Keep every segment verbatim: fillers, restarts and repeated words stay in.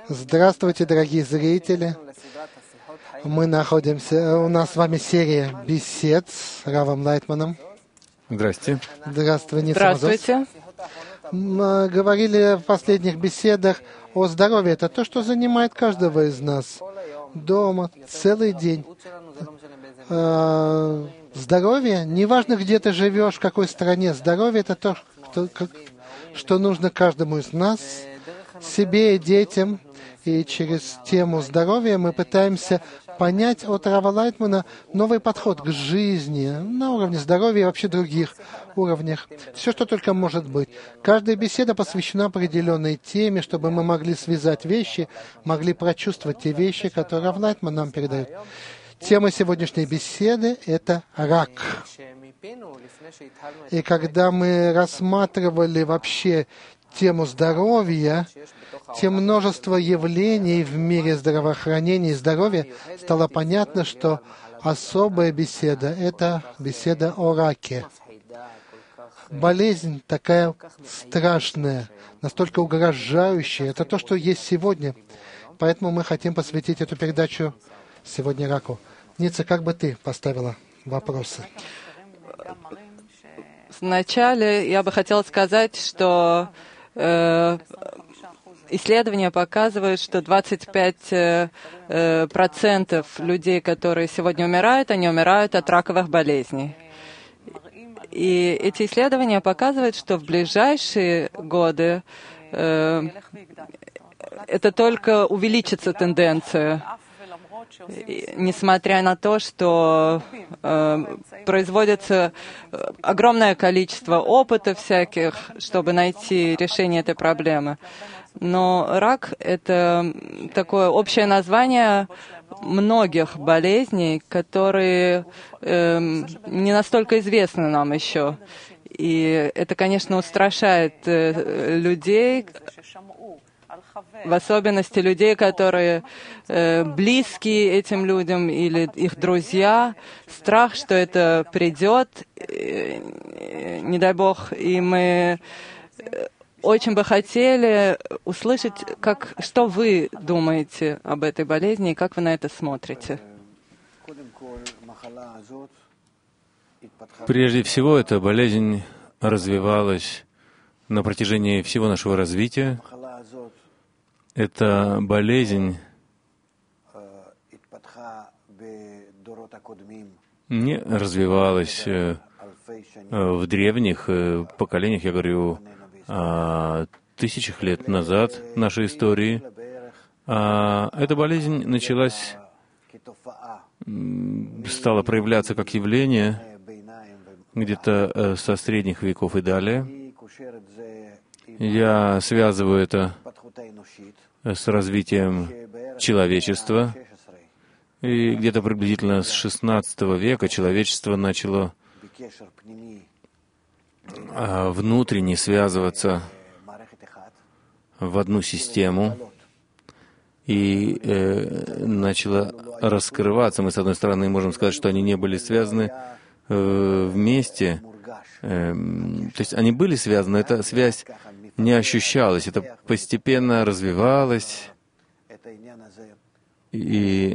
Здравствуйте, дорогие зрители. Мы находимся, у нас с вами серия бесед с Равом Лайтманом. Здрасте. Здравствуй, Ница Здравствуйте. Мы говорили в последних беседах о здоровье. Это то, что занимает каждого из нас. Дома, целый день. Здоровье, неважно, где ты живешь, в какой стране, здоровье — это то, что, что нужно каждому из нас, себе и детям. И через тему здоровья мы пытаемся понять от Рава Лайтмана новый подход к жизни на уровне здоровья и вообще других уровнях. Все, что только может быть. Каждая беседа посвящена определенной теме, чтобы мы могли связать вещи, могли прочувствовать те вещи, которые Рав Лайтман нам передает. Тема сегодняшней беседы — это рак. И когда мы рассматривали вообще тему здоровья, те множество явлений в мире здравоохранения и здоровья, стало понятно, что особая беседа — это беседа о раке. Болезнь такая страшная, настолько угрожающая. Это то, что есть сегодня. Поэтому мы хотим посвятить эту передачу сегодня раку. Ница, как бы ты поставила вопросы? Вначале я бы хотела сказать, что э, исследования показывают, что двадцать пять процентов людей, которые сегодня умирают, они умирают от раковых болезней. И эти исследования показывают, что в ближайшие годы э, это только увеличится тенденция. Несмотря на то, что э, производится огромное количество опытов всяких, чтобы найти решение этой проблемы. Но рак — это такое общее название многих болезней, которые э, не настолько известны нам еще. И это, конечно, устрашает э, людей, в особенности людей, которые э, близки этим людям или их друзья. Страх, что это придет, э, не дай Бог. И мы очень бы хотели услышать, как, что вы думаете об этой болезни и как вы на это смотрите. Прежде всего, эта болезнь развивалась на протяжении всего нашего развития. Эта болезнь не развивалась в древних поколениях, я говорю о тысячах лет назад нашей истории. А эта болезнь началась, стала проявляться как явление где-то со средних веков и далее. Я связываю это с развитием человечества. И где-то приблизительно с шестнадцатого века человечество начало внутренне связываться в одну систему и э, начало раскрываться. Мы, с одной стороны, можем сказать, что они не были связаны э, вместе. Э, то есть они были связаны, эта связь не ощущалась, это постепенно развивалось, и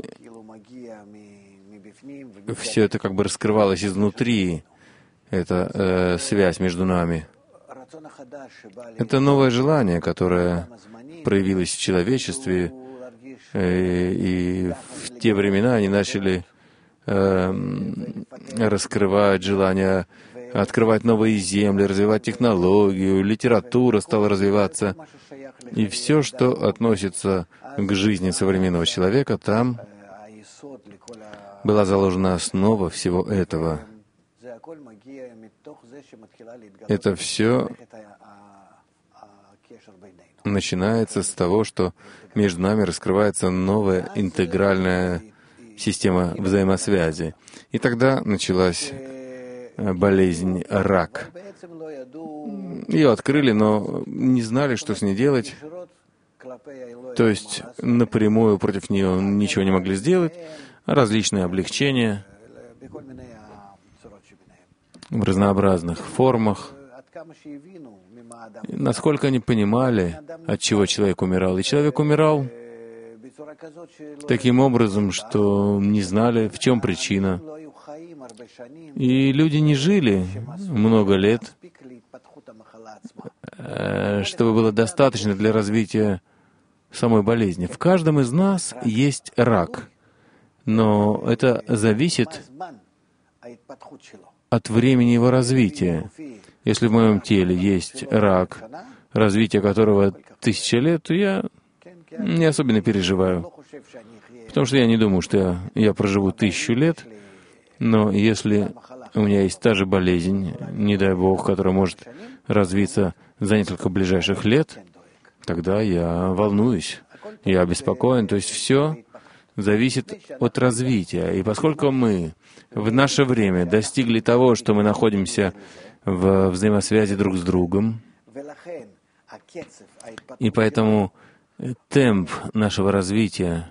все это как бы раскрывалось изнутри, эта э, связь между нами. Это новое желание, которое проявилось в человечестве, э, и в те времена они начали э, раскрывать желание открывать новые земли, развивать технологию, литература стала развиваться. И все, что относится к жизни современного человека, там была заложена основа всего этого. Это все начинается с того, что между нами раскрывается новая интегральная система взаимосвязи. И тогда началась болезнь рак. Ее открыли, но не знали, что с ней делать. То есть напрямую против нее ничего не могли сделать. Различные облегчения в разнообразных формах. насколько они понимали, от чего человек умирал. И человек умирал таким образом, что не знали, в чем причина. И люди не жили много лет, чтобы было достаточно для развития самой болезни. В каждом из нас есть рак, но это зависит от времени его развития. Если в моем теле есть рак, развитие которого тысяча лет, то я не особенно переживаю, потому что я не думаю, что я, я проживу тысячу лет, но если у меня есть та же болезнь, не дай Бог, которая может развиться за несколько ближайших лет, тогда я волнуюсь, я обеспокоен. То есть все зависит от развития. И поскольку мы в наше время достигли того, что мы находимся в взаимосвязи друг с другом, и поэтому темп нашего развития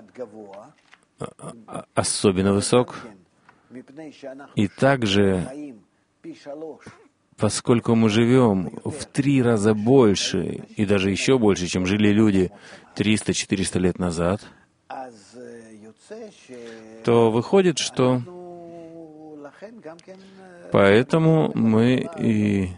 особенно высок, и также, поскольку мы живем в три раза больше, и даже еще больше, чем жили люди триста-четыреста лет назад, то выходит, что поэтому мы и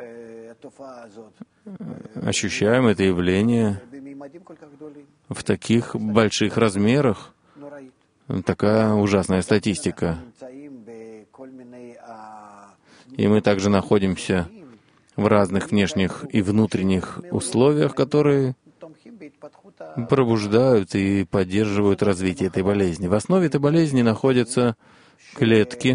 ощущаем это явление в таких больших размерах. Такая ужасная статистика. И мы также находимся в разных внешних и внутренних условиях, которые пробуждают и поддерживают развитие этой болезни. В основе этой болезни находятся клетки,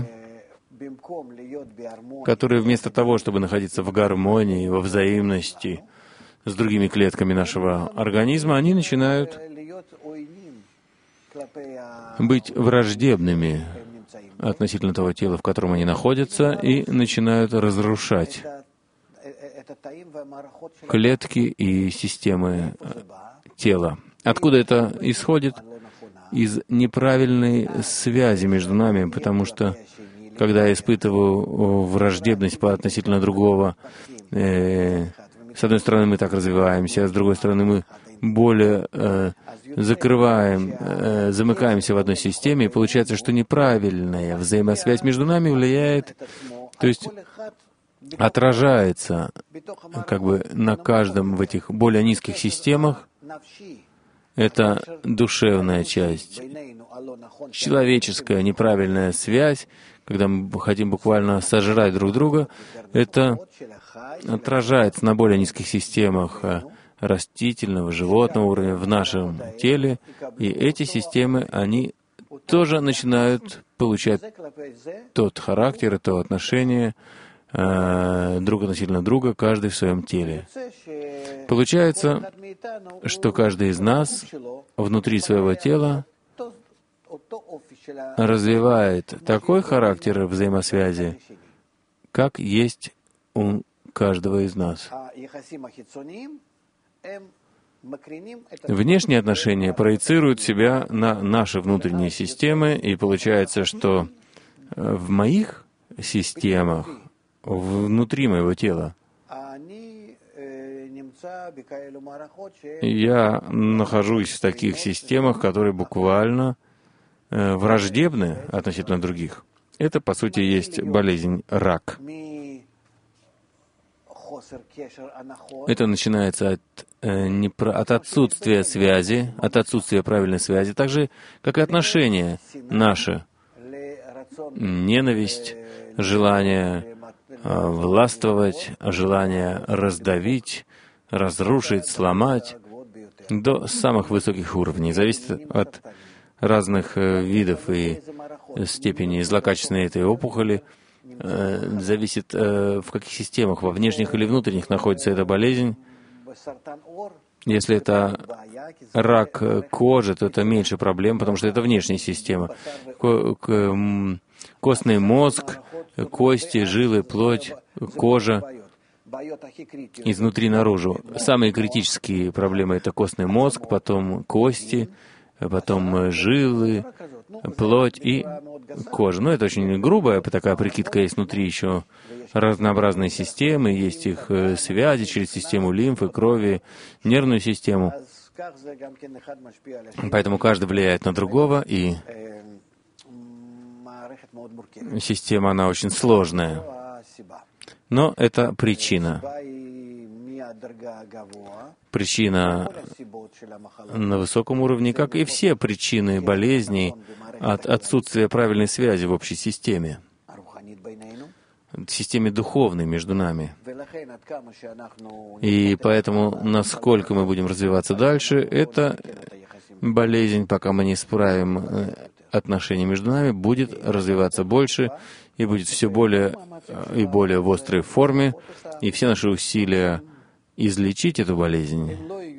которые вместо того, чтобы находиться в гармонии, во взаимности с другими клетками нашего организма, они начинают быть враждебными относительно того тела, в котором они находятся, и начинают разрушать клетки и системы тела. Откуда это исходит? Из неправильной связи между нами, потому что, когда я испытываю враждебность по относительно другого, э, с одной стороны, мы так развиваемся, а с другой стороны, мы более э, закрываем, э, замыкаемся в одной системе, и получается, что неправильная взаимосвязь между нами влияет, то есть отражается как бы на каждом в этих более низких системах. Это душевная часть, человеческая неправильная связь, когда мы хотим буквально сожрать друг друга, это отражается на более низких системах растительного, животного уровня в нашем теле, и эти системы, они тоже начинают получать тот характер, то отношение э, друг относительно друга, каждый в своем теле. Получается, что каждый из нас внутри своего тела развивает такой характер взаимосвязи, как есть у каждого из нас. Внешние отношения проецируют себя на наши внутренние системы, и получается, что в моих системах, внутри моего тела, я нахожусь в таких системах, которые буквально враждебны относительно других. Это, по сути, есть болезнь рак. Это начинается от, э, непро... от отсутствия связи, от отсутствия правильной связи, так же, как и отношения наши. Ненависть, желание э, властвовать, желание раздавить, разрушить, сломать до самых высоких уровней. Зависит от разных э, видов и степени злокачественной этой опухоли. Зависит, в каких системах, во внешних или внутренних, находится эта болезнь. Если это рак кожи, то это меньше проблем, потому что это внешняя система. Костный мозг, кости, жилы, плоть, кожа, изнутри наружу. Самые критические проблемы — это костный мозг, потом кости, потом жилы, плоть и кожи. Но это очень грубая такая прикидка, есть внутри еще разнообразные системы, есть их связи через систему лимфы, крови, нервную систему. Поэтому каждый влияет на другого, и система, она очень сложная. Но это причина. Причина на высоком уровне, как и все причины болезней от отсутствия правильной связи в общей системе, в системе духовной между нами. И поэтому, насколько мы будем развиваться дальше, это болезнь, пока мы не исправим отношения между нами, будет развиваться больше и будет все более и более в острой форме, и все наши усилия излечить эту болезнь,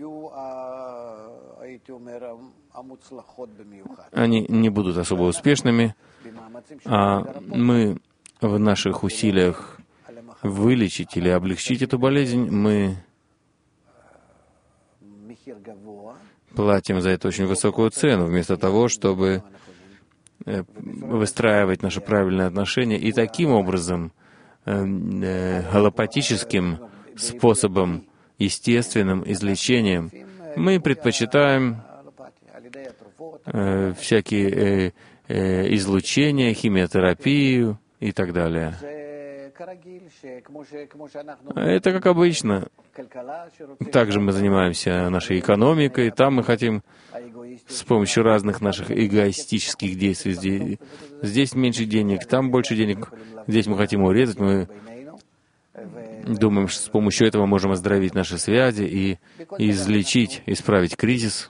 они не будут особо успешными, а мы в наших усилиях вылечить или облегчить эту болезнь, мы платим за это очень высокую цену, вместо того, чтобы выстраивать наши правильные отношения и таким образом, аллопатическим способом, естественным излечением, мы предпочитаем э, всякие э, э, излучения, химиотерапию и так далее. Это как обычно. Также мы занимаемся нашей экономикой, там мы хотим с помощью разных наших эгоистических действий. Здесь, здесь меньше денег, там больше денег, здесь мы хотим урезать, мы думаем, что с помощью этого можем оздоровить наши связи и излечить, исправить кризис.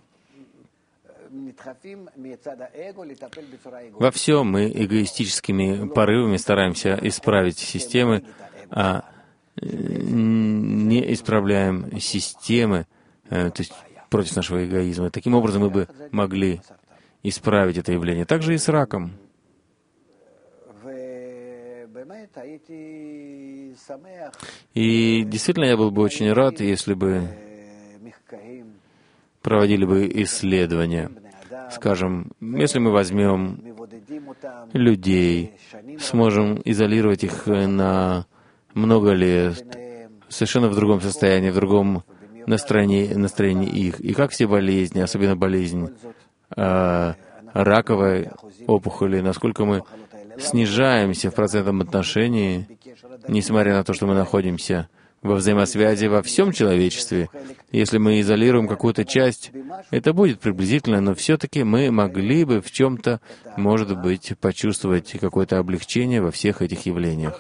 Во всем мы эгоистическими порывами стараемся исправить системы, а не исправляем системы, то есть против нашего эгоизма. Таким образом, мы бы могли исправить это явление. Также и с раком. И действительно, я был бы очень рад, если бы проводили бы исследования. Скажем, если мы возьмем людей, сможем изолировать их на много лет, совершенно в другом состоянии, в другом настроении, настроении их. И как все болезни, особенно болезнь э, раковой опухоли, насколько мы снижаемся в процентном отношении, несмотря на то, что мы находимся во взаимосвязи во всем человечестве. Если мы изолируем какую-то часть, это будет приблизительно, но все-таки мы могли бы в чем-то, может быть, почувствовать какое-то облегчение во всех этих явлениях.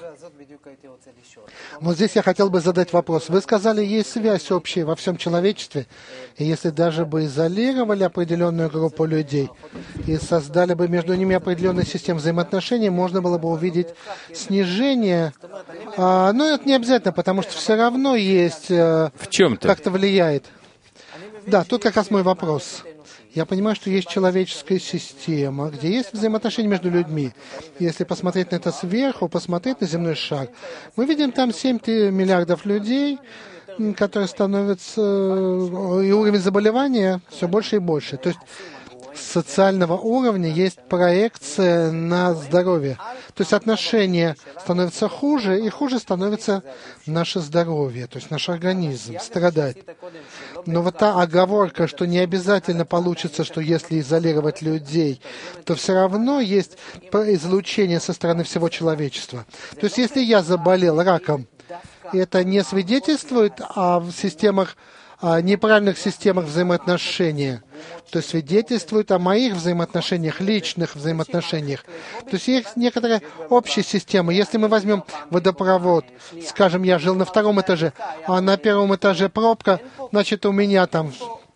Вот здесь я хотел бы задать вопрос. Вы сказали, есть связь общая во всем человечестве, и если даже бы изолировали определенную группу людей и создали бы между ними определенную систему взаимоотношений, можно было бы увидеть снижение. А, но это не обязательно, потому что все равно есть... В чем-то. Как-то влияет. Да, тут как раз мой вопрос. Я понимаю, что есть человеческая система, где есть взаимоотношения между людьми. Если посмотреть на это сверху, посмотреть на земной шар, мы видим там семь миллиардов людей, которые становятся... И уровень заболевания все больше и больше. То есть с социального уровня есть проекция на здоровье. То есть отношения становятся хуже, и хуже становится наше здоровье, то есть наш организм страдает. Но вот та оговорка, что не обязательно получится, что если изолировать людей, то все равно есть излучение со стороны всего человечества. То есть если я заболел раком, это не свидетельствует о системах, о неправильных системах взаимоотношения, то есть свидетельствует о моих взаимоотношениях, личных взаимоотношениях. То есть есть некоторые общие системы. Если мы возьмем водопровод, скажем, я жил на втором этаже, а на первом этаже пробка, значит, у меня там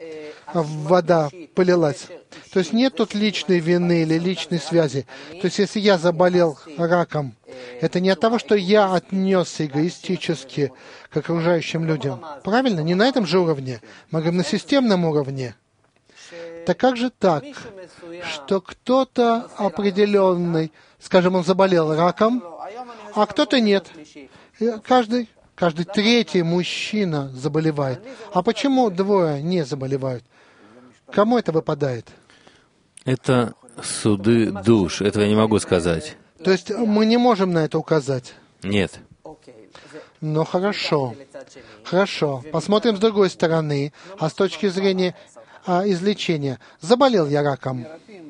вода полилась. То есть нет тут личной вины или личной связи. То есть если я заболел раком, это не от того, что я отнесся эгоистически к окружающим людям. Правильно? Не на этом же уровне. Мы говорим на системном уровне. Так как же так, что кто-то определенный, скажем, он заболел раком, а кто-то нет? Каждый, каждый третий мужчина заболевает. А почему двое не заболевают? Кому это выпадает? Это суды душ. Этого я не могу сказать. То есть мы не можем на это указать. Нет. Ну хорошо. Хорошо. Посмотрим с другой стороны. А с точки зрения а, излечения. Заболел я раком.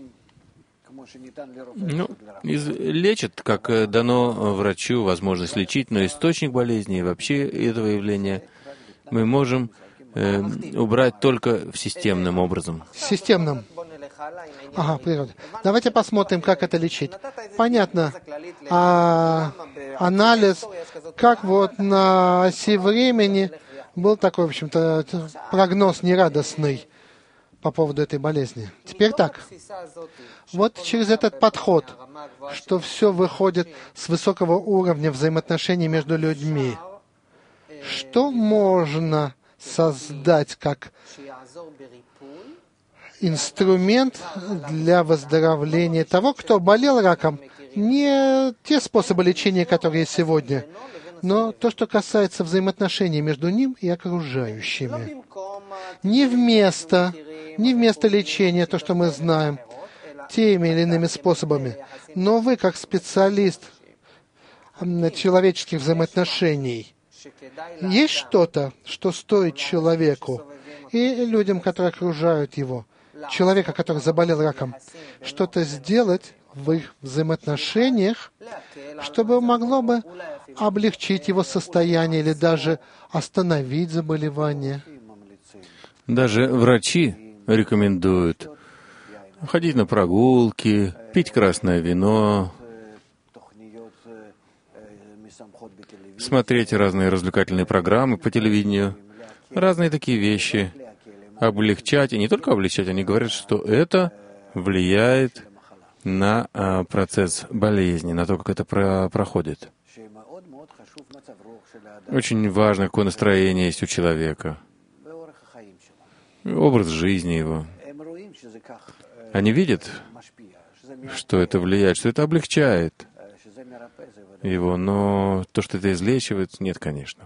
Ну, из, лечат, как дано врачу возможность лечить, но источник болезни и вообще этого явления мы можем э, убрать только в системным образом. Системным. Ага, природа. Давайте посмотрим, как это лечить. Понятно. А, анализ, как вот на оси времени был такой, в общем-то, прогноз нерадостный по поводу этой болезни. Теперь так. Вот через этот подход, что все выходит с высокого уровня взаимоотношений между людьми, что можно создать как инструмент для выздоровления того, кто болел раком? Не те способы лечения, которые есть сегодня, но то, что касается взаимоотношений между ним и окружающими. Не вместо, не вместо лечения, то, что мы знаем, теми или иными способами. Но вы, как специалист человеческих взаимоотношений, есть что-то, что стоит человеку и людям, которые окружают его, человека, который заболел раком, что-то сделать в их взаимоотношениях, чтобы могло бы облегчить его состояние или даже остановить заболевание. Даже врачи рекомендуют ходить на прогулки, пить красное вино, смотреть разные развлекательные программы по телевидению, разные такие вещи, облегчать, и не только облегчать, они говорят, что это влияет на а, процесс болезни, на то, как это про- проходит. Очень важно, какое настроение есть у человека, образ жизни его. Они видят, что это влияет, что это облегчает его, но то, что это излечивает, нет, конечно.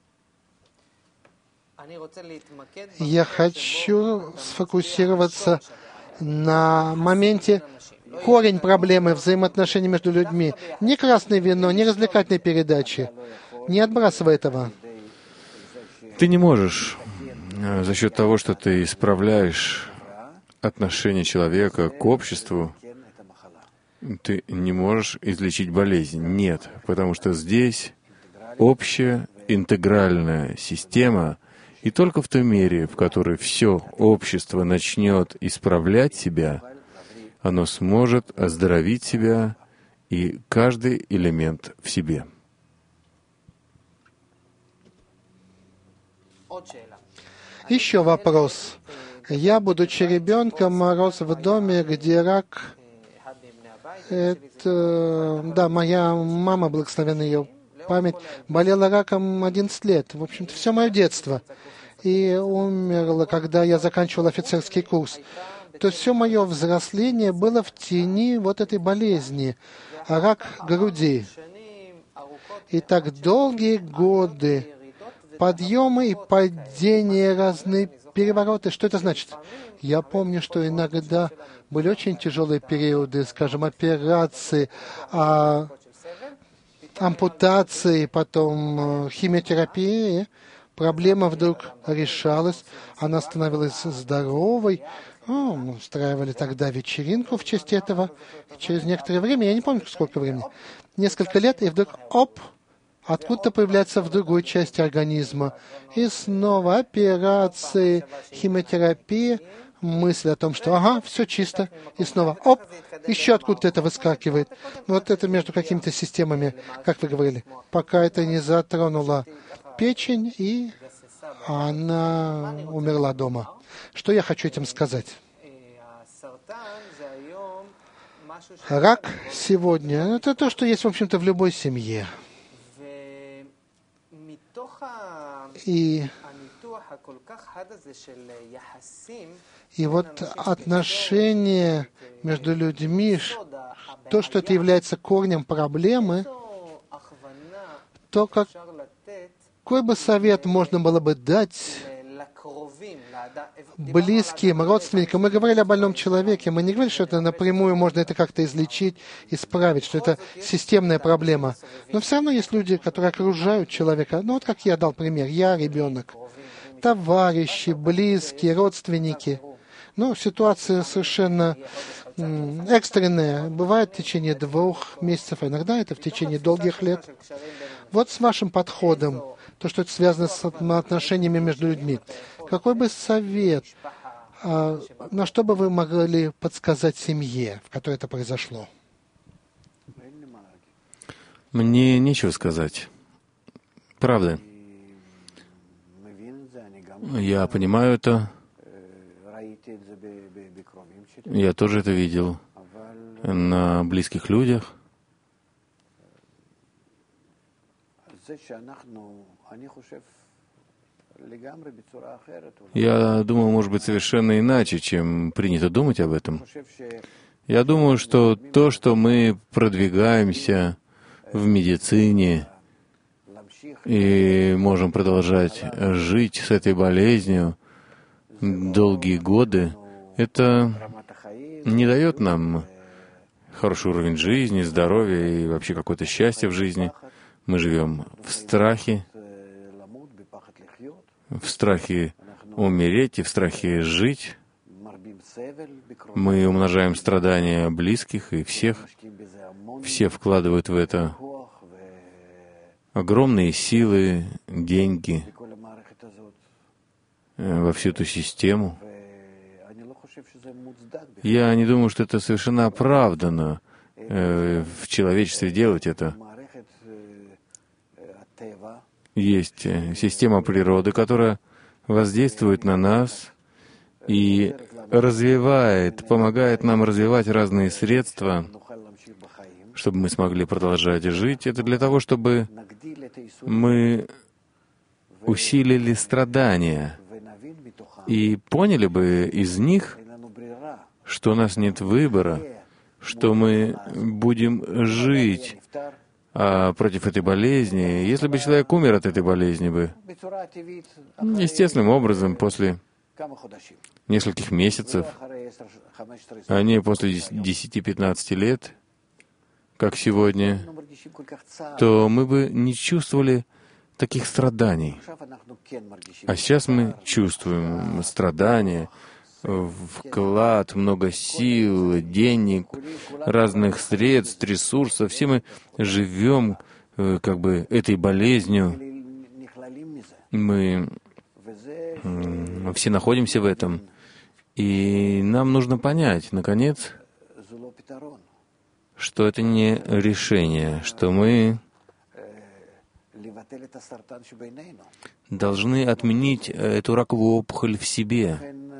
Я хочу сфокусироваться на моменте корень проблемы взаимоотношений между людьми. Не красное вино, не развлекательные передачи. Не отбрасывай этого. Ты не можешь за счет того, что ты исправляешь отношение человека к обществу, ты не можешь излечить болезнь. Нет, потому что здесь общая интегральная система, и только в той мере, в которой все общество начнет исправлять себя, оно сможет оздоровить себя и каждый элемент в себе. Еще вопрос. Я, будучи ребенком, рос в доме, где рак... Это... Да, моя мама, благословенна ее память, болела раком одиннадцать лет. В общем-то, все мое детство. И умерла, когда я заканчивал офицерский курс. То есть все мое взросление было в тени вот этой болезни, рак груди. И так долгие годы, подъемы и падения, разные перевороты. Что это значит? Я помню, что иногда были очень тяжелые периоды, скажем, операции, а, ампутации, потом химиотерапии. Проблема вдруг решалась, она становилась здоровой. Ну, мы устраивали тогда вечеринку в честь этого. И через некоторое время, я не помню, сколько времени, несколько лет, и вдруг, оп, откуда-то появляется в другой части организма. И снова операции, химиотерапия, мысль о том, что ага, все чисто. И снова, оп, еще откуда-то это выскакивает. Вот это между какими-то системами, как вы говорили, пока это не затронуло печень, и она умерла дома. Что я хочу этим сказать? Рак сегодня — это то, что есть, в общем-то, в любой семье. И, и вот отношения между людьми, то, что это является корнем проблемы, то, как какой бы совет можно было бы дать близким, родственникам. Мы говорили о больном человеке. Мы не говорили, что это напрямую можно это как-то излечить, исправить, что это системная проблема. Но все равно есть люди, которые окружают человека. Ну вот как я дал пример. Я ребенок. Товарищи, близкие, родственники. Ну, ситуация совершенно м, экстренная. Бывает в течение двух месяцев, а иногда это в течение долгих лет. Вот с вашим подходом, то, что это связано с отношениями между людьми. Какой бы совет, а, на что бы вы могли подсказать семье, в которой это произошло? Мне нечего сказать. Правда. Я понимаю это. Я тоже это видел на близких людях. Я думаю, может быть, совершенно иначе, чем принято думать об этом. Я думаю, что то, что мы продвигаемся в медицине и можем продолжать жить с этой болезнью долгие годы, это не дает нам хороший уровень жизни, здоровья и вообще какое-то счастье в жизни. Мы живем в страхе, в страхе умереть и в страхе жить. Мы умножаем страдания близких и всех. Все вкладывают в это огромные силы, деньги, во всю эту систему. Я не думаю, что это совершенно оправдано э, в человечестве делать это. Есть система природы, которая воздействует на нас и развивает, помогает нам развивать разные средства, чтобы мы смогли продолжать жить. Это для того, чтобы мы усилили страдания и поняли бы из них, что у нас нет выбора, что мы будем жить а, против этой болезни. Если бы человек умер от этой болезни бы, естественным образом, после нескольких месяцев, а не после десяти-пятнадцати лет, как сегодня, то мы бы не чувствовали таких страданий. А сейчас мы чувствуем страдания, вклад, много сил, денег, разных средств, ресурсов. Все мы живем как бы этой болезнью. Мы все находимся в этом. И нам нужно понять, наконец, что это не решение, что мы должны отменить эту раковую опухоль в себе.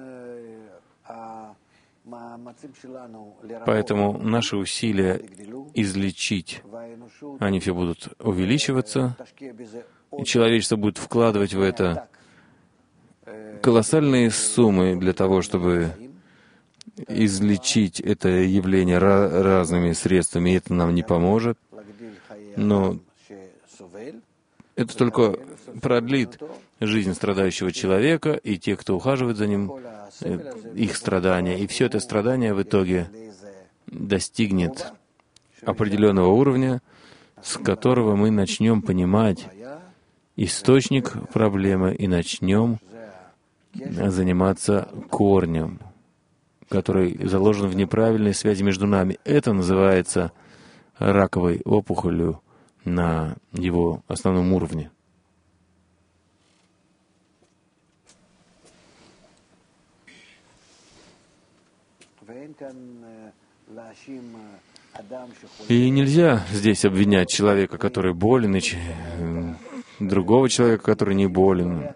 Поэтому наши усилия излечить, они все будут увеличиваться, и человечество будет вкладывать в это колоссальные суммы для того, чтобы излечить это явление разными средствами, и это нам не поможет. Но это только продлит жизнь страдающего человека и тех, кто ухаживает за ним, их страдания. И все это страдание в итоге достигнет определенного уровня, с которого мы начнем понимать источник проблемы и начнем заниматься корнем, который заложен в неправильной связи между нами. Это называется раковой опухолью на его основном уровне. И нельзя здесь обвинять человека, который болен, и другого человека, который не болен,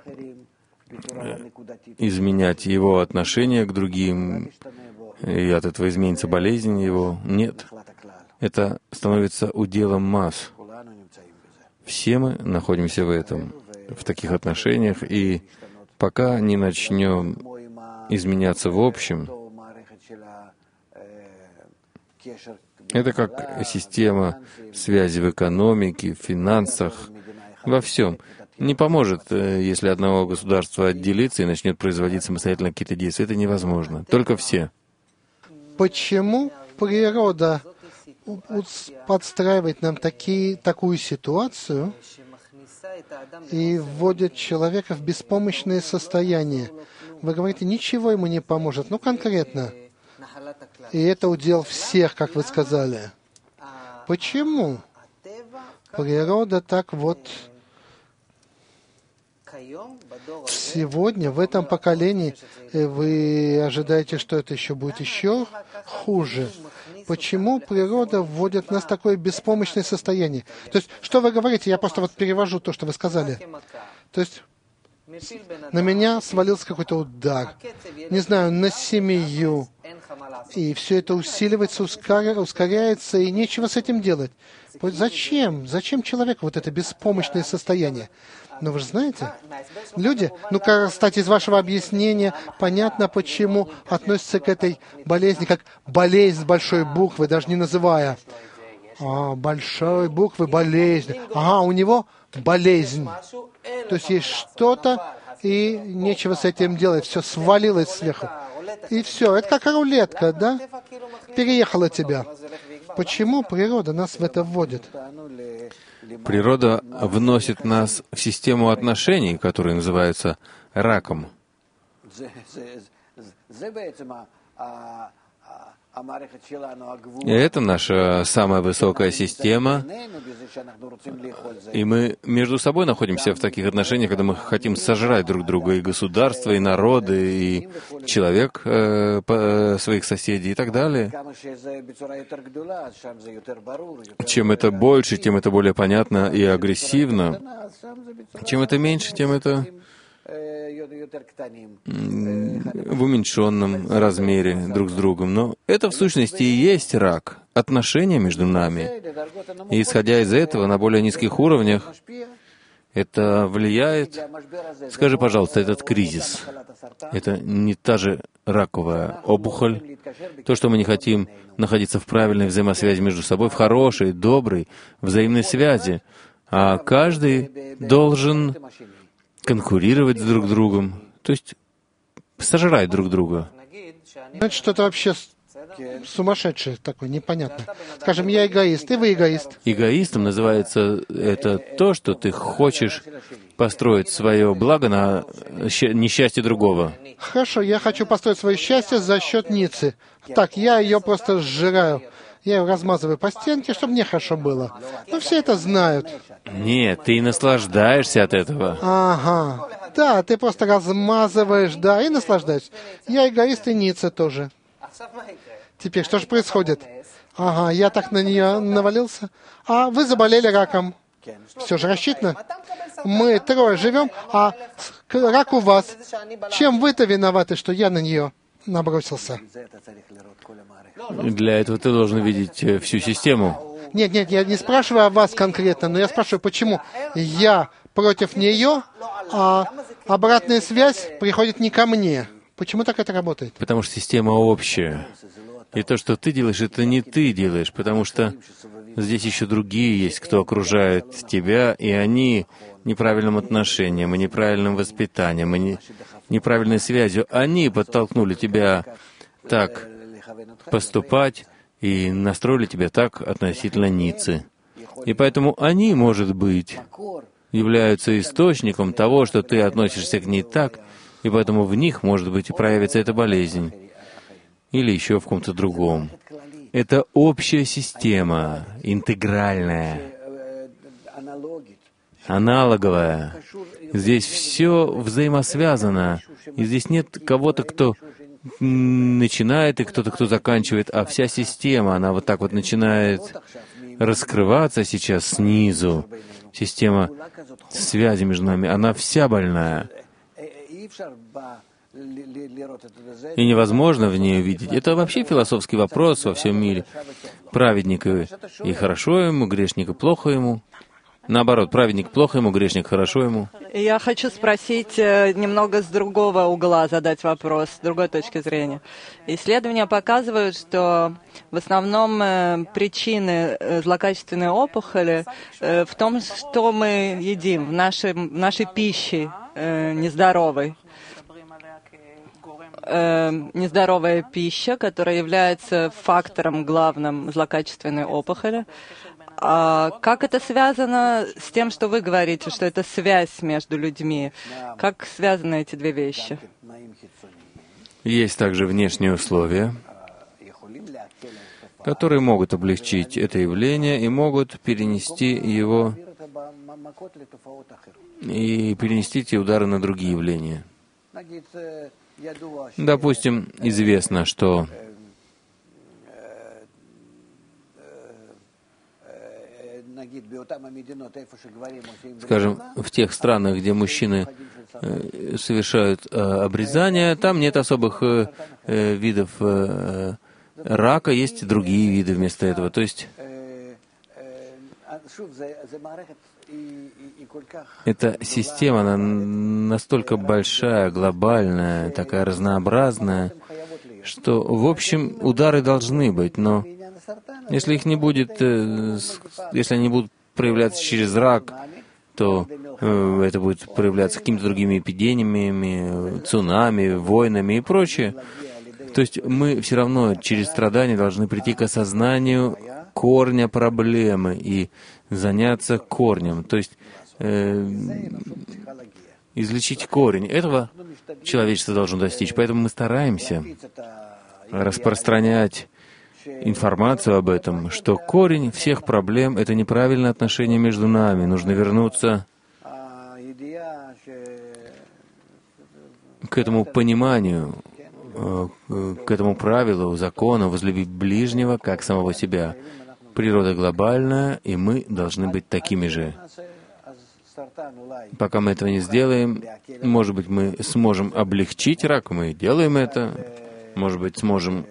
изменять его отношение к другим, и от этого изменится болезнь его. Нет. Это становится уделом масс. Все мы находимся в этом, в таких отношениях, и пока не начнем изменяться в общем, это как система связи в экономике, в финансах, во всем. не поможет, если одного государства отделится и начнет производить самостоятельно какие-то действия. Это невозможно. Только все. Почему природа подстраивает нам такие, такую ситуацию и вводит человека в беспомощное состояние? Вы говорите, ничего ему не поможет. Ну, конкретно. И это удел всех, как вы сказали. Почему природа так вот сегодня, в этом поколении, вы ожидаете, что это еще будет еще хуже? Почему природа вводит нас в такое беспомощное состояние? То есть, что вы говорите? Я просто вот перевожу то, что вы сказали. То есть, на меня свалился какой-то удар, не знаю, на семью, и все это усиливается, ускоряется, и нечего с этим делать. Зачем? Зачем человеку вот это беспомощное состояние? Но вы же знаете, люди, ну, кстати, из вашего объяснения понятно, почему относятся к этой болезни как болезнь с большой буквы, даже не называя. А, большой буквы болезнь. Ага, у него болезнь. То есть есть что-то, и нечего с этим делать. Все свалилось сверху. И все. Это как рулетка, да? Переехала тебя. Почему природа нас в это вводит? Природа вносит нас в систему отношений, которые называются раком. И это наша самая высокая система, и мы между собой находимся в таких отношениях, когда мы хотим сожрать друг друга, и государства, и народы, и человек, э, по, своих соседей и так далее. Чем это больше, тем это более понятно и агрессивно. Чем это меньше, тем это в уменьшенном размере друг с другом. Но это в сущности и есть рак, отношения между нами. И исходя из этого, на более низких уровнях, это влияет... Скажи, пожалуйста, этот кризис, это не та же раковая опухоль, то, что мы не хотим находиться в правильной взаимосвязи между собой, в хорошей, доброй, взаимной связи, а каждый должен конкурировать с друг другом, то есть сожрать друг друга. Это что-то вообще сумасшедшее такое, непонятное. Скажем, я эгоист, и вы эгоист. Эгоистом называется это то, что ты хочешь построить свое благо на несчастье другого. Хорошо, я хочу построить свое счастье за счет Ниццы. Так, я ее просто сжираю. Я ее размазываю по стенке, чтобы мне хорошо было. Но все это знают. Нет, ты наслаждаешься от этого. Ага. Да, ты просто размазываешь, да, и наслаждаешься. Я эгоист, и Ницце тоже. Теперь, что же происходит? Ага, я так на нее навалился. А вы заболели раком. Все же рассчитано. Мы трое живем, а рак у вас. Чем вы-то виноваты, что я на нее набросился? Для этого ты должен видеть всю систему. Нет, нет, я не спрашиваю о вас конкретно, но я спрашиваю, почему я против нее, а обратная связь приходит не ко мне. Почему так это работает? Потому что система общая. И то, что ты делаешь, это не ты делаешь, потому что здесь еще другие есть, кто окружает тебя, и они неправильным отношением, и неправильным воспитанием, и не, неправильной связью, они подтолкнули тебя так поступать и настроили тебя так относительно Ниццы. И поэтому они, может быть, являются источником того, что ты относишься к ней так, и поэтому в них, может быть, и проявится эта болезнь. Или еще в ком-то другом. Это общая система, интегральная, аналоговая. Здесь все взаимосвязано. И здесь нет кого-то, кто начинает, и кто-то, кто заканчивает, а вся система, она вот так вот начинает раскрываться сейчас снизу. Система связи между нами, она вся больная. И невозможно в ней увидеть. Это вообще философский вопрос во всем мире. Праведник и, и хорошо ему, грешник и плохо ему. Наоборот, праведник плохо ему, грешник хорошо ему. Я хочу спросить немного с другого угла, задать вопрос, с другой точки зрения. Исследования показывают, что в основном причины злокачественной опухоли в том, что мы едим, в нашей, в нашей пище нездоровой. Нездоровая пища, которая является фактором главным злокачественной опухоли. А как это связано с тем, что вы говорите, что это связь между людьми? Как связаны эти две вещи? Есть также внешние условия, которые могут облегчить это явление и могут перенести его и перенести эти удары на другие явления. Допустим, известно, что скажем, в тех странах, где мужчины э, совершают э, обрезание, там нет особых э, э, видов э, рака, есть другие виды вместо этого. То есть эта система, она настолько большая, глобальная, такая разнообразная, что, в общем, удары должны быть, но если их не будет, если они будут проявляться через рак, то это будет проявляться какими-то другими эпидемиями, цунами, войнами и прочее. То есть мы все равно через страдания должны прийти к осознанию корня проблемы и заняться корнем. То есть э, излечить корень. Этого человечество должно достичь. Поэтому мы стараемся распространять информацию об этом, что корень всех проблем — это неправильное отношение между нами. Нужно вернуться к этому пониманию, к этому правилу, закону возлюбить ближнего как самого себя. Природа глобальная, и мы должны быть такими же. Пока мы этого не сделаем, может быть, мы сможем облегчить рак, мы делаем это, может быть, сможем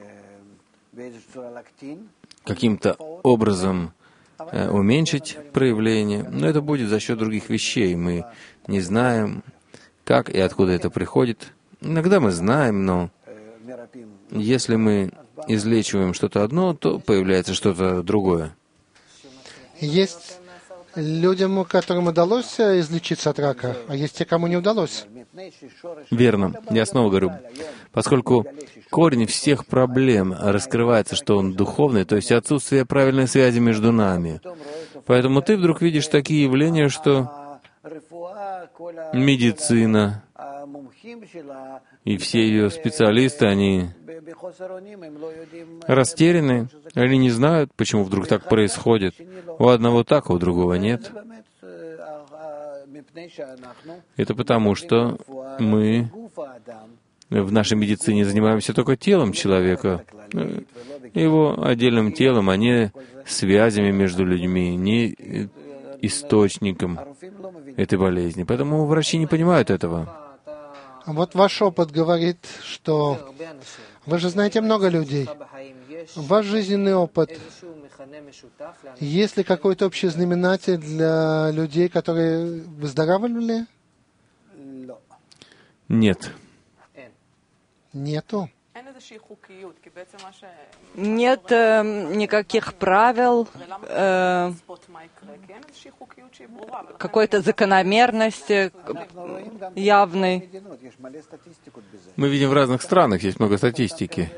каким-то образом э, уменьшить проявление, но это будет за счет других вещей. Мы не знаем, как и откуда это приходит. Иногда мы знаем, но если мы излечиваем что-то одно, то появляется что-то другое. Есть людям, которым удалось излечиться от рака, а есть те, кому не удалось. Верно. Я снова говорю, поскольку корень всех проблем раскрывается, что он духовный, то есть отсутствие правильной связи между нами. Поэтому ты вдруг видишь такие явления, что медицина и все ее специалисты, они растеряны, они не знают, почему вдруг так происходит. У одного так, а у другого нет. Это потому, что мы в нашей медицине занимаемся только телом человека, его отдельным телом, а не связями между людьми, не источником этой болезни. Поэтому врачи не понимают этого. Вот ваш опыт говорит, что вы же знаете много людей. Ваш жизненный опыт. Есть ли какой-то общий знаменатель для людей, которые выздоравливали? Нет. Нету. Нет э, никаких правил, э, какой-то закономерности явной. Мы видим в разных странах, есть много статистики.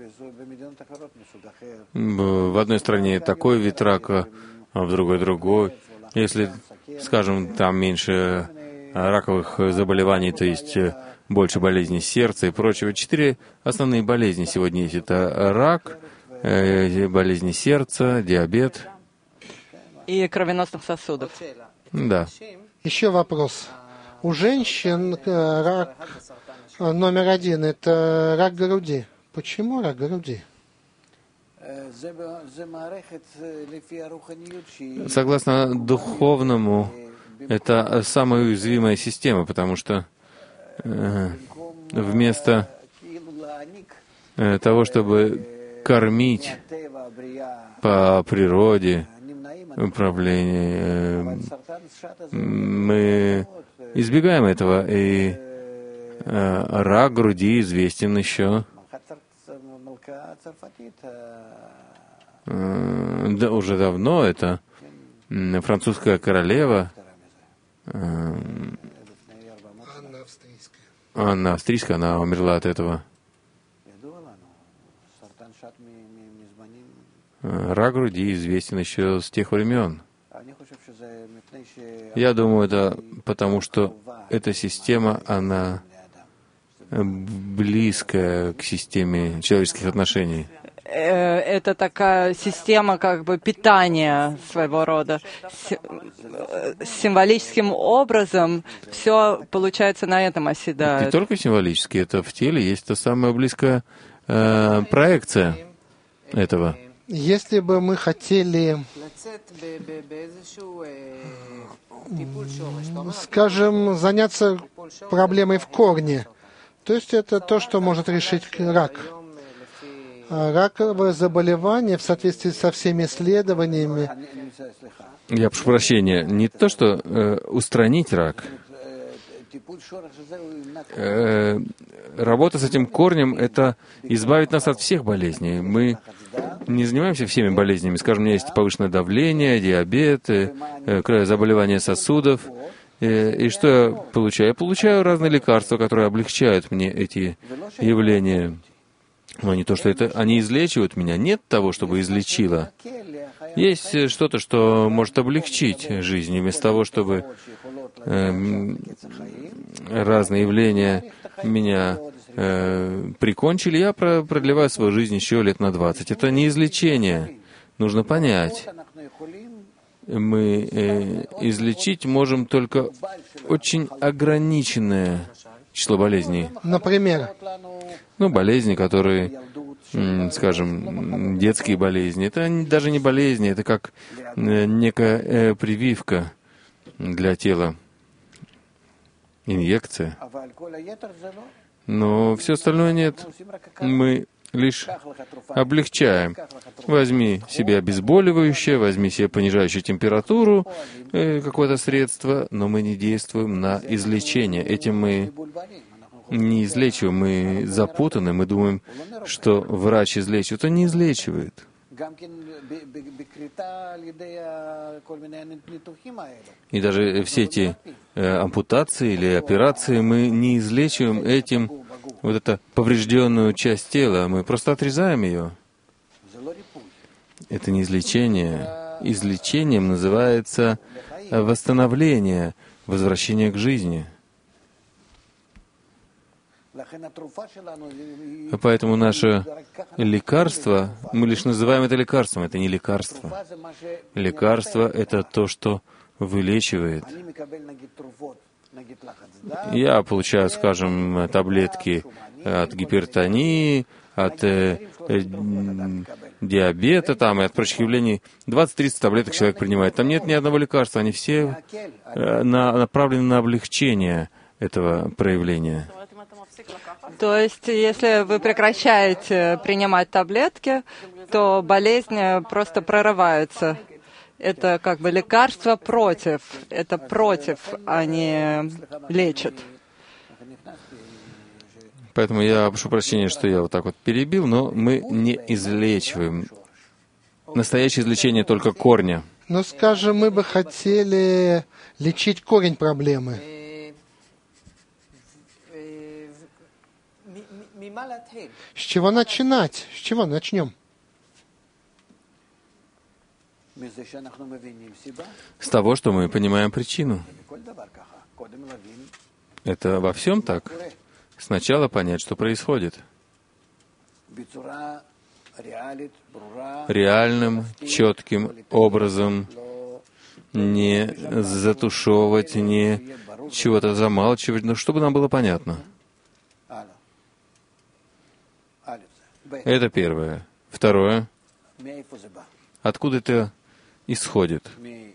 В одной стране такой вид рака, а в другой другой. Если, скажем, там меньше раковых заболеваний, то есть больше болезней сердца и прочего. Четыре основные болезни сегодня есть. Это рак, болезни сердца, диабет. И кровеносных сосудов. Да. Еще вопрос. У женщин рак номер один — это рак груди. Почему рак груди? Согласно духовному, это самая уязвимая система, потому что э, вместо того, чтобы кормить по природе, управлении. Мы избегаем этого, и рак груди известен еще да, уже давно. Это французская королева Анна Австрийская, она умерла от этого. Рак груди известен еще с тех времен. Я думаю, это потому, что эта система, она близкая к системе человеческих отношений. Это такая система как бы питания своего рода. Символическим образом все, получается, на этом оседает. Не только символически, это в теле есть та самая близкая э, проекция этого. Если бы мы хотели, скажем, заняться проблемой в корне, то есть это то, что может решить рак. Раковое заболевание в соответствии со всеми исследованиями. Я прошу прощения, не то, что э, устранить рак. Э, работа с этим корнем — это избавить нас от всех болезней. Мы не занимаемся всеми болезнями. Скажем, у меня есть повышенное давление, диабет, э, э, заболевания сосудов. Э, и что я получаю? Я получаю разные лекарства, которые облегчают мне эти явления. Но не то, что это они излечивают меня. Нет того, чтобы излечило. Есть что-то, что может облегчить жизнь. И вместо того, чтобы э, разные явления меня э, прикончили, я продлеваю свою жизнь еще лет на двадцать. Это не излечение. Нужно понять. Мы э, излечить можем только очень ограниченное число болезней. Например? Ну, болезни, которые, скажем, детские болезни. Это даже не болезни, это как некая прививка для тела, инъекция. Но все остальное нет. Мы лишь облегчаем. Возьми себе обезболивающее, возьми себе понижающую температуру, какое-то средство, но мы не действуем на излечение. Этим мы не излечиваем, мы запутаны, мы думаем, что врач излечивает. Он не излечивает. И даже все эти э, ампутации или операции мы не излечиваем этим вот эту поврежденную часть тела, мы просто отрезаем ее. Это не излечение. Излечением называется восстановление, возвращение к жизни. Поэтому наше лекарство, мы лишь называем это лекарством, это не лекарство. Лекарство — это то, что вылечивает. Я получаю, скажем, таблетки от гипертонии, от э, э, диабета там, и от прочих явлений. двадцать-тридцать таблеток человек принимает. Там нет ни одного лекарства, они все э, на, направлены на облегчение этого проявления. То есть, если вы прекращаете принимать таблетки, то болезнь просто прорывается. Это как бы лекарство против. Это против, а не лечит. Поэтому я прошу прощения, что я вот так вот перебил, но мы не излечиваем. Настоящее излечение только корня. Ну, скажем, мы бы хотели лечить корень проблемы. С чего начинать? С чего начнем? С того, что мы понимаем причину. Это во всем так. Сначала понять, что происходит. Реальным, четким образом, не затушевывать, не чего-то замалчивать, но чтобы нам было понятно. Это первое. Второе. Откуда это исходит?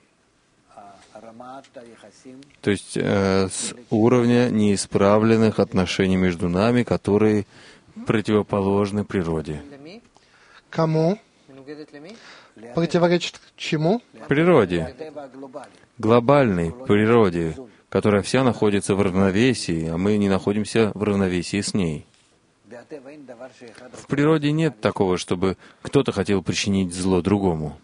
То есть э, с уровня неисправленных отношений между нами, которые противоположны природе. Кому? противоречит чему? Природе, глобальной природе, которая вся находится в равновесии, а мы не находимся в равновесии с ней. В природе нет такого, чтобы кто-то хотел причинить зло другому.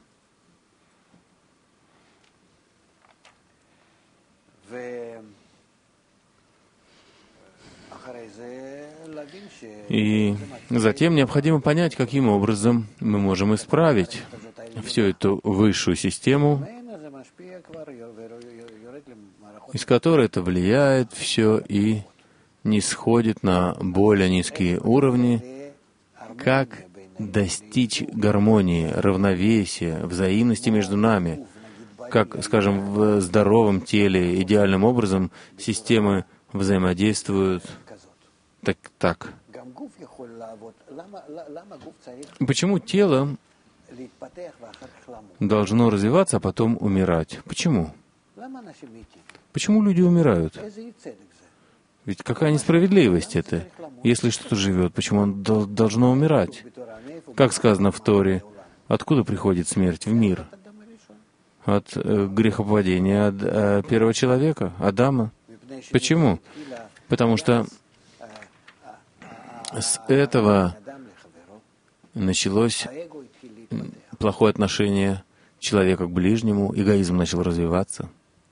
И затем необходимо понять, каким образом мы можем исправить всю эту высшую систему, из которой это влияет все и нисходит на более низкие уровни, как достичь гармонии, равновесия, взаимности между нами, как, скажем, в здоровом теле идеальным образом системы взаимодействуют так, так. Почему тело должно развиваться, а потом умирать? Почему? Почему люди умирают? Ведь какая несправедливость это? Если что-то живет, почему оно должно умирать? Как сказано в Торе, откуда приходит смерть в мир? От э, грехопадения от э, первого человека, Адама. Почему? Потому что с этого началось плохое отношение человека к ближнему, эгоизм начал развиваться.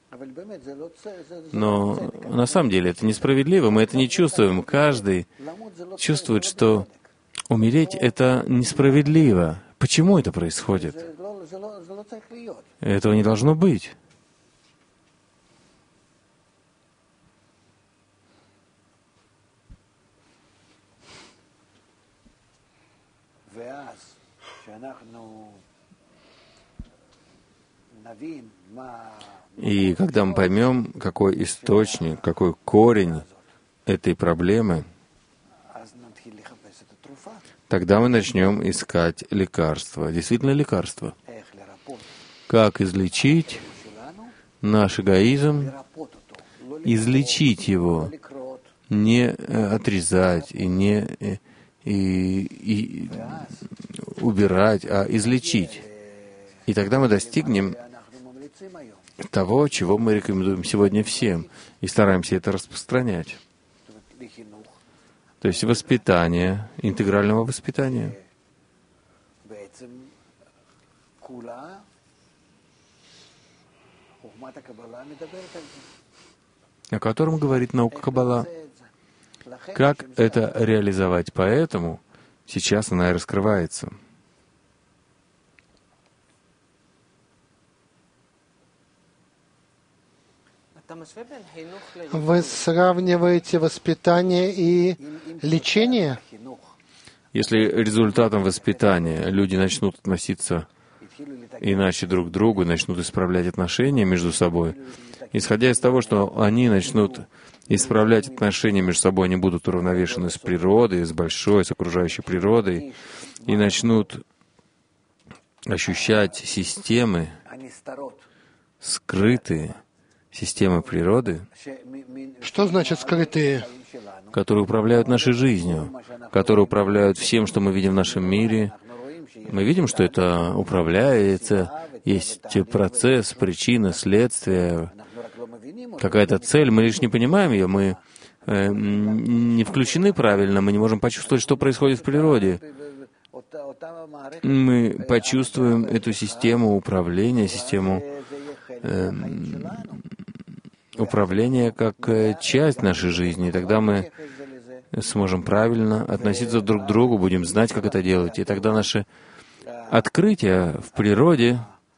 Но на самом деле это несправедливо, мы это не чувствуем. Каждый чувствует, что умереть — это несправедливо. Почему это происходит? Этого не должно быть. И когда мы поймем, какой источник, какой корень этой проблемы, тогда мы начнем искать лекарства, действительно лекарства. Как излечить наш эгоизм, излечить его, не отрезать и не и, и убирать, а излечить. И тогда мы достигнем того, чего мы рекомендуем сегодня всем, и стараемся это распространять. То есть воспитание, интегрального воспитания. О котором говорит наука Каббала. Как это реализовать? Поэтому сейчас она и раскрывается. Вы сравниваете воспитание и лечение? Если результатом воспитания люди начнут относиться иначе друг к другу, начнут исправлять отношения между собой, исходя из того, что они начнут исправлять отношения между собой, они будут уравновешены с природой, с большой, с окружающей природой, и начнут ощущать системы, скрытые системы природы, что значит скрытые? Которые управляют нашей жизнью, которые управляют всем, что мы видим в нашем мире. Мы видим, что это управляется, есть процесс, причина, следствие, какая-то цель. Мы лишь не понимаем ее, мы э, не включены правильно, мы не можем почувствовать, что происходит в природе. Мы почувствуем эту систему управления, систему э, управления как часть нашей жизни. И тогда мы сможем правильно относиться друг к другу, будем знать, как это делать. И тогда наши открытия в природе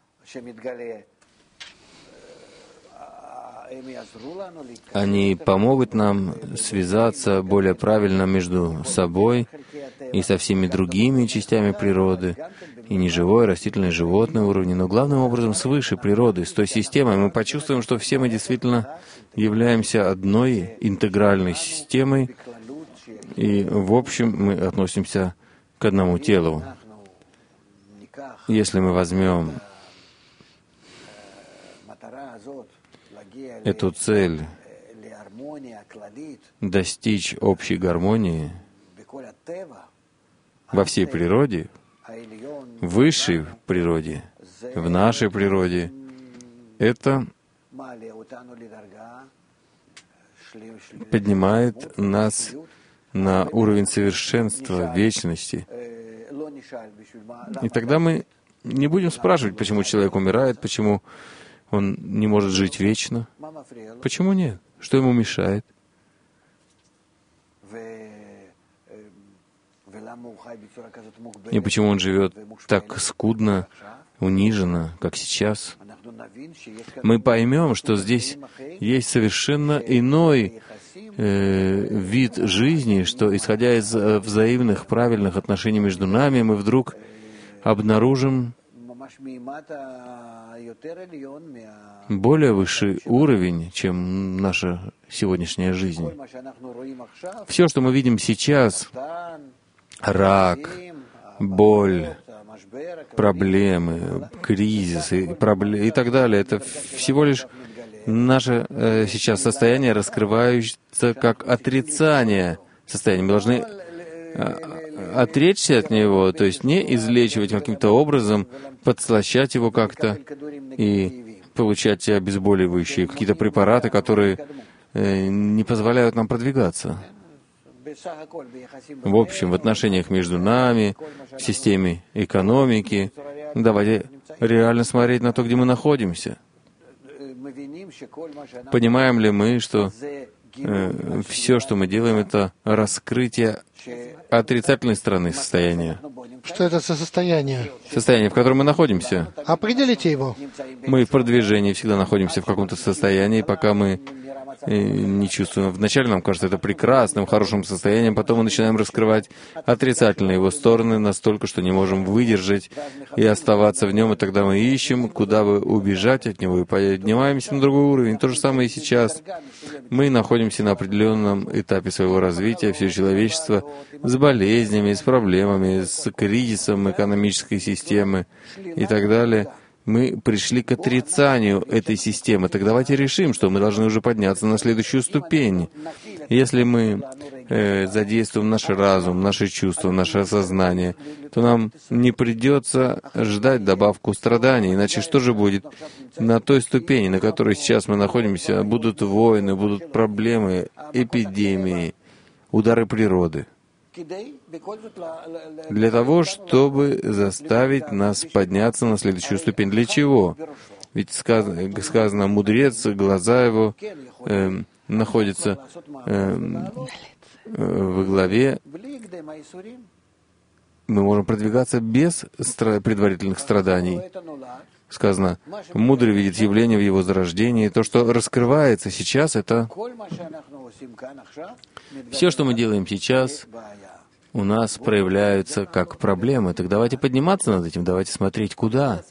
они помогут нам связаться более правильно между собой и со всеми другими частями природы, и неживой, растительной, животной уровне, но главным образом свыше природы, с той системой. Мы почувствуем, что все мы действительно являемся одной интегральной системой, и в общем мы относимся к одному телу. Если мы возьмем эту цель достичь общей гармонии во всей природе, высшей природе, в нашей природе, это поднимает нас на уровень совершенства, вечности. И тогда мы не будем спрашивать, почему человек умирает, почему он не может жить вечно. Почему нет? Что ему мешает? И почему он живет так скудно, униженно, как сейчас? Мы поймем, что здесь есть совершенно иной э, вид жизни, что, исходя из взаимных правильных отношений между нами, мы вдруг обнаружим более высший уровень, чем наша сегодняшняя жизнь. Все, что мы видим сейчас, рак, боль, проблемы, кризисы и так далее, это всего лишь наше э, сейчас состояние, раскрывающееся как отрицание состояния. Мы должны э, отречься от него, то есть не излечивать каким-то образом, подслащать его как-то и получать обезболивающие какие-то препараты, которые э, не позволяют нам продвигаться. В общем, в отношениях между нами, в системе экономики, давайте реально смотреть на то, где мы находимся. Понимаем ли мы, что э, все, что мы делаем, это раскрытие отрицательной стороны состояния? Что это за состояние? Состояние, в котором мы находимся. Определите его. Мы в продвижении всегда находимся в каком-то состоянии, пока мы не чувствуем. Вначале нам кажется это прекрасным, хорошим состоянием, потом мы начинаем раскрывать отрицательные его стороны настолько, что не можем выдержать и оставаться в нем, и тогда мы ищем, куда бы убежать от него, и поднимаемся на другой уровень. То же самое и сейчас. Мы находимся на определенном этапе своего развития, все человечество, с болезнями, с проблемами, с кризисом экономической системы и так далее. Мы пришли к отрицанию этой системы. Так давайте решим, что мы должны уже подняться на следующую ступень. Если мы э, задействуем наш разум, наши чувства, наше осознание, то нам не придется ждать добавку страданий. Иначе что же будет? На той ступени, на которой сейчас мы находимся, будут войны, будут проблемы, эпидемии, удары природы. Для того, чтобы заставить нас подняться на следующую ступень. Для чего? Ведь сказано, сказано мудрец, глаза его э, находятся э, во главе. Мы можем продвигаться без стра- предварительных страданий. Сказано, мудрый видит явление в его зарождении. То, что раскрывается сейчас, это все, что мы делаем сейчас, у нас проявляются как проблемы. Так давайте подниматься над этим, давайте смотреть, куда.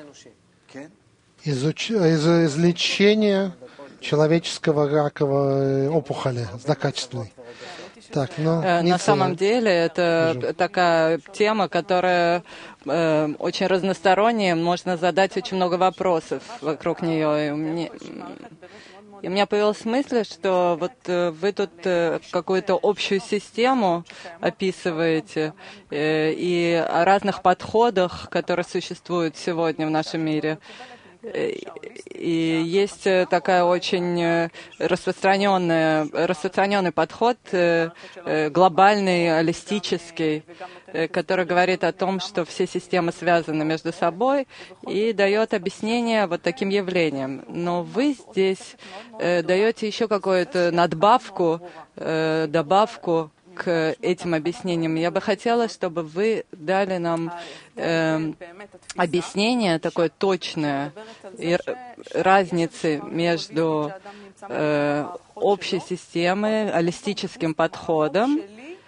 Изуч... Из... Излечение человеческого раковой опухоли, злокачественной. Так, но На не самом деле это Скажу. такая тема, которая э, очень разносторонняя, можно задать очень много вопросов вокруг нее. И, мне, и у меня появилась мысль, что вот э, вы тут э, какую-то общую систему описываете э, и о разных подходах, которые существуют сегодня в нашем мире. И есть такая очень распространенная, распространенный подход, глобальный, холистический, который говорит о том, что все системы связаны между собой и дает объяснение вот таким явлениям. Но вы здесь даете еще какую-то надбавку, добавку к этим объяснениям. Я бы хотела, чтобы вы дали нам э, объяснение такое точное и разницы между э, общей системой, холистическим подходом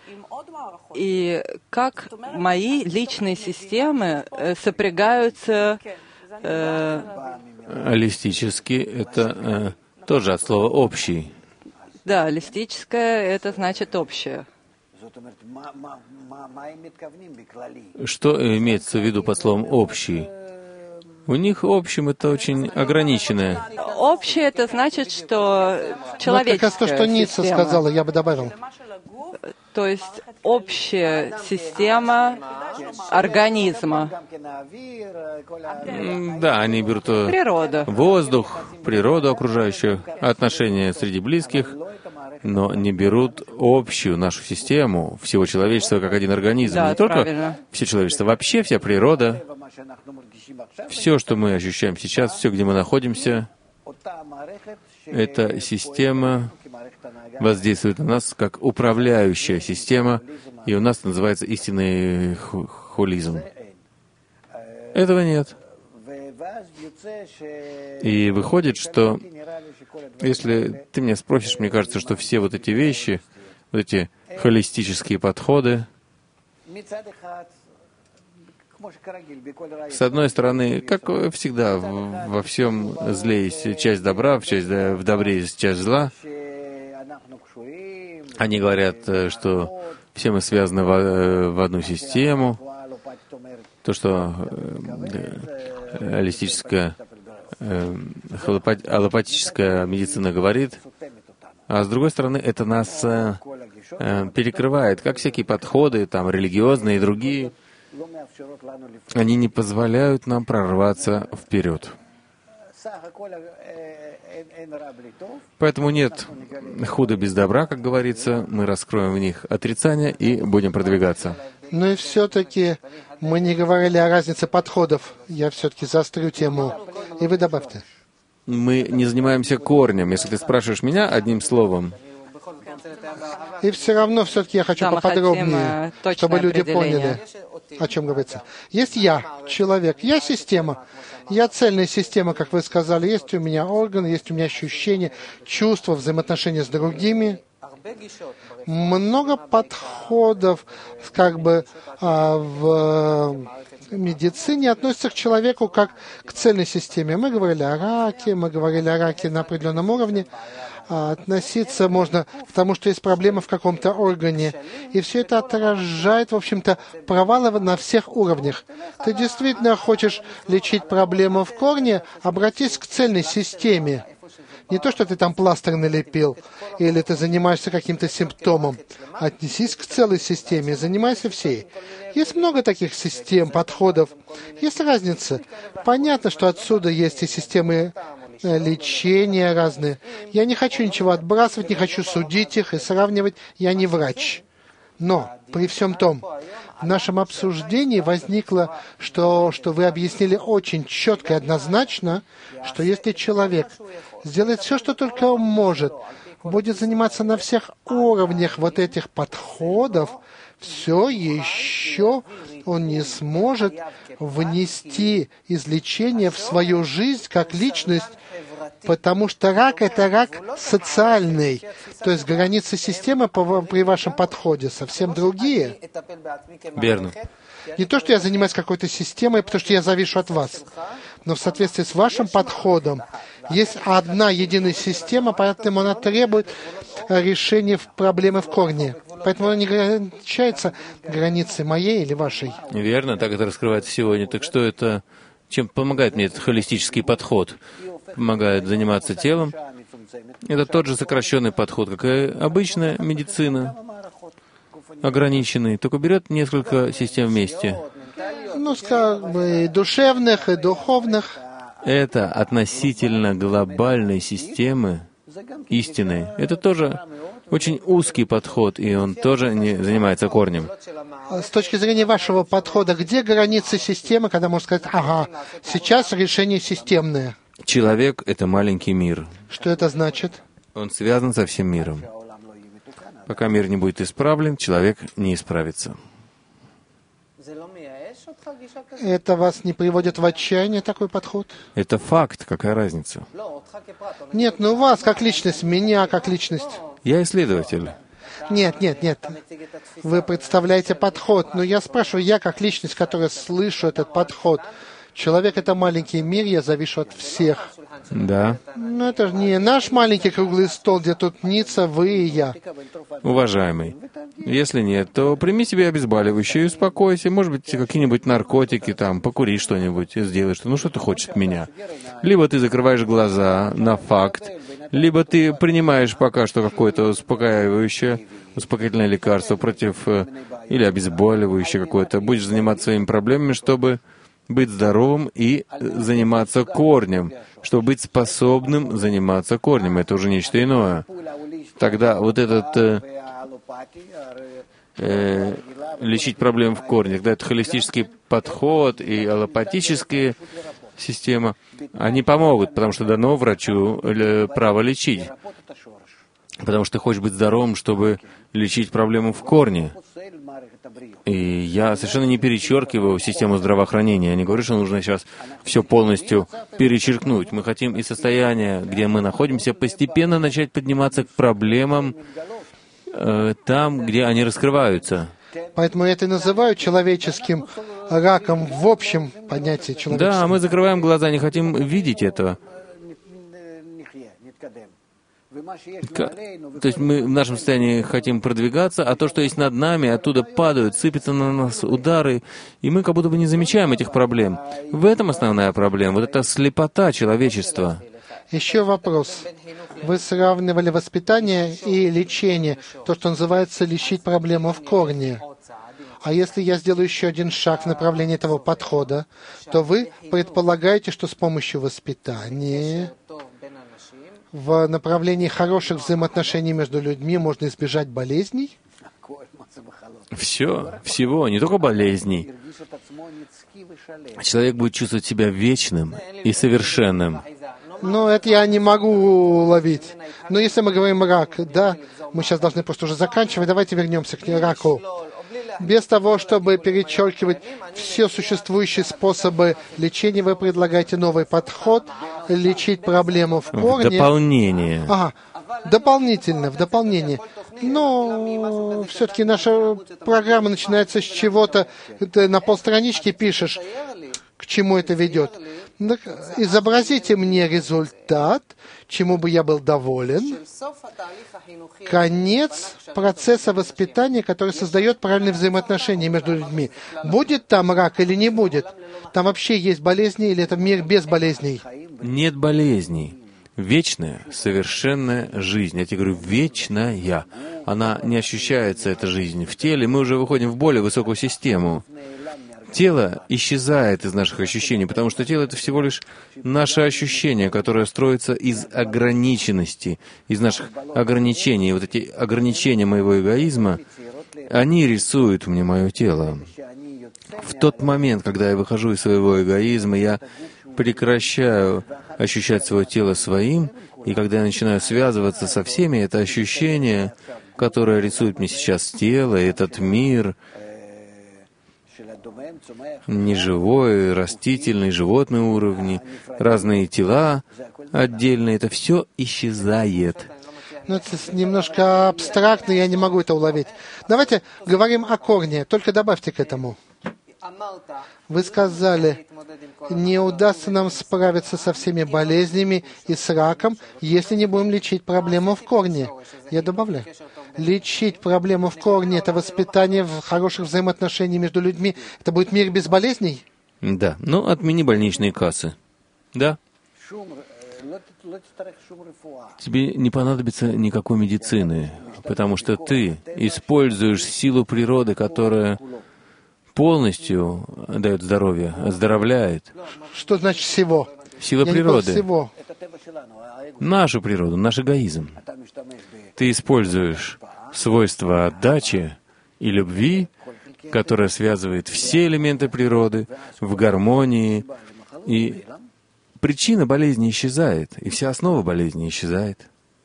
и как мои личные системы э, сопрягаются. Э, Холистически — это э, тоже от слова «общий». Да, холистическое — это значит общее. Что имеется в виду под словом «общий»? У них общим это очень ограниченное. Общее — это значит, что человеческая Ну, это как раз то, что Ницца система. сказала, я бы добавил. То есть общая система организма. Да, они берут э, Природа. воздух, природу окружающую, отношения среди близких, но не берут общую нашу систему всего человечества как один организм. Да, Не только правильно. все человечество, вообще вся природа, все, что мы ощущаем сейчас, все, где мы находимся, эта система воздействует на нас как управляющая система, и у нас это называется истинный ху- холизм. Этого нет. И выходит, что если ты меня спросишь, мне кажется, что все вот эти вещи, вот эти холистические подходы, с одной стороны, как всегда, в- во всем зле есть часть добра, в, часть, в добре есть часть зла. Они говорят, э, что все мы связаны в, э, в одну систему. То, что э, холистическая, э, холопат- аллопатическая медицина говорит, а с другой стороны, это нас э, э, перекрывает, как всякие подходы, там, религиозные и другие, они не позволяют нам прорваться вперед. Поэтому нет худа без добра, как говорится, мы раскроем в них отрицание и будем продвигаться. Но и все-таки мы не говорили о разнице подходов. Я все-таки заострю тему. И вы добавьте. Мы не занимаемся корнем. Если ты спрашиваешь меня одним словом, И все равно все-таки я хочу Да, мы поподробнее, хотим, э, точное чтобы люди определение. поняли, о чем говорится. Есть я, человек, я система. Я цельная система, как вы сказали. Есть у меня органы, есть у меня ощущения, чувства, взаимоотношения с другими. Много подходов, как бы, а, в медицине относятся к человеку как к цельной системе. Мы говорили о раке, мы говорили о раке на определенном уровне. А относиться можно к тому, что есть проблема в каком-то органе. И все это отражает, в общем-то, провалы на всех уровнях. Ты действительно хочешь лечить проблему в корне, обратись к цельной системе. Не то, что ты там пластырь налепил, или ты занимаешься каким-то симптомом. Отнесись к целой системе, занимайся всей. Есть много таких систем, подходов. Есть разница. Понятно, что отсюда есть и системы э, лечения разные. Я не хочу ничего отбрасывать, не хочу судить их и сравнивать. Я не врач. Но при всем том, в нашем обсуждении возникло, что, что вы объяснили очень четко и однозначно, что если человек сделает все, что только он может, будет заниматься на всех уровнях вот этих подходов, все еще он не сможет внести излечение в свою жизнь как личность, потому что рак — это рак социальный. То есть границы системы по- при вашем подходе совсем другие. верно. Не то, что я занимаюсь какой-то системой, потому что я завишу от вас, но в соответствии с вашим подходом есть одна единая система, поэтому она требует решения проблемы в корне. Поэтому она не ограничивается границей моей или вашей. Верно, так это раскрывается сегодня. Так что это, чем помогает мне этот холистический подход? Помогает заниматься телом. Это тот же сокращенный подход, как и обычная медицина, ограниченный, только берет несколько систем вместе. Ну, как бы и душевных, и духовных. Это относительно глобальной системы истины. Это тоже очень узкий подход, и он тоже не занимается корнем. С точки зрения вашего подхода, где границы системы, когда можно сказать, ага, сейчас решение системное? Человек — это маленький мир. Что это значит? Он связан со всем миром. Пока мир не будет исправлен, человек не исправится. Это вас не приводит в отчаяние, такой подход? Это факт, какая разница? Нет, ну вас как личность, меня как личность. Я исследователь. Нет, нет, нет. Вы представляете подход, но я спрашиваю, я как личность, которая слышу этот подход. Человек — это маленький мир, я завишу от всех. Да. Но это же не наш маленький круглый стол, где тут Ницца, вы и я. Уважаемый, если нет, то прими себе обезболивающее и успокойся. Может быть, какие-нибудь наркотики, там, покури что-нибудь, сделай что. Ну, что ты хочешь от меня? Либо ты закрываешь глаза на факт Либо ты принимаешь пока что какое-то успокаивающее, успокоительное лекарство против, или обезболивающее какое-то, будешь заниматься своими проблемами, чтобы быть здоровым и заниматься корнем, чтобы быть способным заниматься корнем. Это уже нечто иное. Тогда вот этот э, э, лечить проблемы в корне, когда это холистический подход и аллопатическая система, они помогут, потому что дано врачу право лечить. Потому что ты хочешь быть здоровым, чтобы лечить проблему в корне. И я совершенно не перечеркиваю систему здравоохранения. Я не говорю, что нужно сейчас все полностью перечеркнуть. Мы хотим из состояния, где мы находимся, постепенно начать подниматься к проблемам э, там, где они раскрываются. Поэтому я это и называю человеческим раком в общем понятии человеческого. Да, мы закрываем глаза, не хотим видеть этого. То есть мы в нашем состоянии хотим продвигаться, а то, что есть над нами, оттуда падают, сыпятся на нас удары, и мы как будто бы не замечаем этих проблем. В этом основная проблема, вот эта слепота человечества. Еще вопрос. Вы сравнивали воспитание и лечение, то, что называется лечить проблему в корне. А если я сделаю еще один шаг в направлении этого подхода, то вы предполагаете, что с помощью воспитания в направлении хороших взаимоотношений между людьми можно избежать болезней? Все, всего, не только болезней. Человек будет чувствовать себя вечным и совершенным. Ну, это я не могу уловить. Но если мы говорим рак, да, мы сейчас должны просто уже заканчивать, давайте вернемся к раку. Без того, чтобы перечеркивать все существующие способы лечения, вы предлагаете новый подход, лечить проблему в корне. В дополнение. Ага, дополнительно, в дополнение. Но все-таки наша программа начинается с чего-то, ты на полстранички пишешь, к чему это ведет. Изобразите мне результат, чему бы я был доволен. Конец процесса воспитания, который создает правильные взаимоотношения между людьми. Будет там рак или не будет? Там вообще есть болезни или это мир без болезней? Нет болезней. Вечная, совершенная жизнь. Я тебе говорю, вечная. Она не ощущается, эта жизнь, в теле. Мы уже выходим в более высокую систему. Тело исчезает из наших ощущений, потому что тело — это всего лишь наше ощущение, которое строится из ограниченности, из наших ограничений. И вот эти ограничения моего эгоизма, они рисуют мне мое тело. В тот момент, когда я выхожу из своего эгоизма, я прекращаю ощущать свое тело своим, и когда я начинаю связываться со всеми, это ощущение, которое рисует мне сейчас тело, этот мир, неживой, растительный, животный уровни, разные тела отдельные, это все исчезает. Ну, это немножко абстрактно, я не могу это уловить. Давайте говорим о корне, только добавьте к этому. Вы сказали, не удастся нам справиться со всеми болезнями и с раком, если не будем лечить проблему в корне. Я добавлю. Лечить проблему в корне — это воспитание в хороших взаимоотношениях между людьми. Это будет мир без болезней? Да. Ну, отмени больничные кассы. Да. Тебе не понадобится никакой медицины, потому что ты используешь силу природы, которая полностью дает здоровье, оздоровляет. Что значит всего? Сила Я природы. Всего. Нашу природу, наш эгоизм. Ты используешь свойства отдачи и любви, которая связывает все элементы природы в гармонии, и причина болезни исчезает, и вся основа болезни исчезает.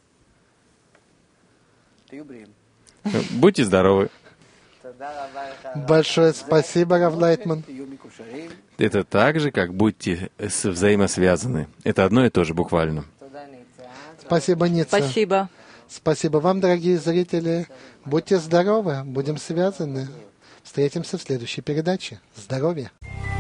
Будьте здоровы. Большое спасибо, Рав Лайтман. Это так же, как будьте взаимосвязаны. Это одно и то же буквально. Спасибо, Ницца. Спасибо. Спасибо вам, дорогие зрители. Будьте здоровы, будем связаны. Встретимся в следующей передаче. Здоровья!